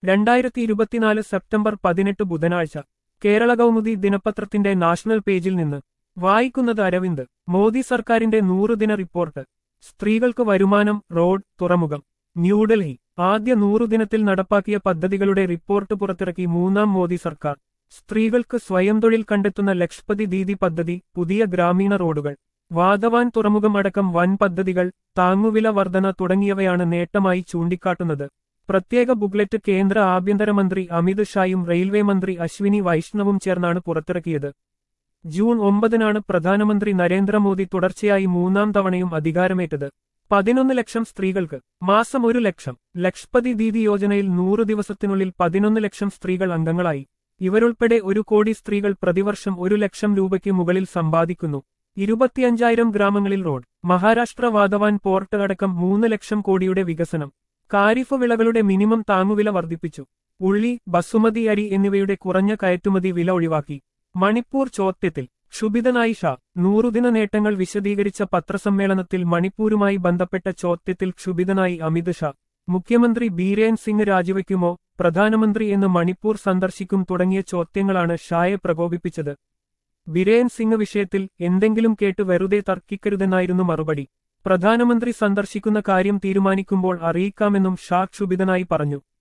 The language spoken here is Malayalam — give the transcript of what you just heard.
2024 സെപ്റ്റംബർ 18 ബുധനാഴ്ച കേരള കൗമുദി ദിനപത്രത്തിന്റെ നാഷണൽ പേജിൽ നിന്ന് വായിക്കുന്നത് അരവിന്ദ്. മോദി സർക്കാരിന്റെ 100-ദിന റിപ്പോർട്ട്. സ്ത്രീകൾക്ക് വരുമാനം, റോഡ്, തുറമുഖം. ന്യൂഡൽഹി. ആദ്യ 100 ദിനത്തിൽ നടപ്പാക്കിയ പദ്ധതികളുടെ റിപ്പോർട്ട് പുറത്തിറക്കി മൂന്നാം മോദി സർക്കാർ. സ്ത്രീകൾക്ക് സ്വയം തൊഴിൽ കണ്ടെത്തുന്ന ലക്ഷ്പതി ദീദി പദ്ധതി, പുതിയ ഗ്രാമീണ റോഡുകൾ, വാധവാൻ തുറമുഖം അടക്കം വൻ പദ്ധതികൾ, താങ്ങുവില വർധന തുടങ്ങിയവയാണ് നേട്ടമായി ചൂണ്ടിക്കാട്ടുന്നത്. പ്രത്യേക ബുക്ക്ലെറ്റ് കേന്ദ്ര ആഭ്യന്തരമന്ത്രി അമിത് ഷായും റെയിൽവേ മന്ത്രി അശ്വിനി വൈഷ്ണവും ചേർന്നാണ് പുറത്തിറക്കിയത്. ജൂൺ 9-നാണ് പ്രധാനമന്ത്രി നരേന്ദ്രമോദി തുടർച്ചയായി മൂന്നാം തവണയും അധികാരമേറ്റത്. 11 ലക്ഷം സ്ത്രീകൾക്ക് മാസം 1 ലക്ഷം. ലക്ഷ്പതി ദീദി യോജനയിൽ 100 ദിവസത്തിനുള്ളിൽ 11 ലക്ഷം സ്ത്രീകൾ അംഗങ്ങളായി. ഇവരുൾപ്പെടെ 1 കോടി സ്ത്രീകൾ പ്രതിവർഷം 1 ലക്ഷം രൂപയ്ക്ക് മുകളിൽ സമ്പാദിക്കുന്നു. 25,000 ഗ്രാമങ്ങളിൽ റോഡ്. മഹാരാഷ്ട്ര വാധവാൻ പോർട്ട് അടക്കം 3 ലക്ഷം കോടിയുടെ വികസനം. ഖാരിഫ് വിളകളുടെ മിനിമം താങ്ങുവില വർദ്ധിപ്പിച്ചു. ഉള്ളി, ബസുമതി അരി എന്നിവയുടെ കുറഞ്ഞ കയറ്റുമതി വില ഒഴിവാക്കി. മണിപ്പൂർ ചോദ്യത്തിൽ ക്ഷുഭിതനായി ഷാ. 100-ദിന നേട്ടങ്ങൾ വിശദീകരിച്ച പത്രസമ്മേളനത്തിൽ മണിപ്പൂരുമായി ബന്ധപ്പെട്ട ചോദ്യത്തിൽ ക്ഷുഭിതനായി അമിത് ഷാ. മുഖ്യമന്ത്രി ബീരേൻ സിംഗ് രാജിവെക്കുമോ, പ്രധാനമന്ത്രി എന്ന് മണിപ്പൂർ സന്ദർശിക്കും തുടങ്ങിയ ചോദ്യങ്ങളാണ് ഷായെ പ്രകോപിപ്പിച്ചത്. ബിരേൻ സിംഗ് വിഷയത്തിൽ എന്തെങ്കിലും കേട്ട് വെറുതെ തർക്കിക്കരുതെന്നായിരുന്നു മറുപടി. പ്രധാനമന്ത്രി സന്ദർശിക്കുന്ന കാര്യം തീരുമാനിക്കുമ്പോൾ അറിയിക്കാമെന്നും ഷാ ക്ഷുഭിതനായി പറഞ്ഞു.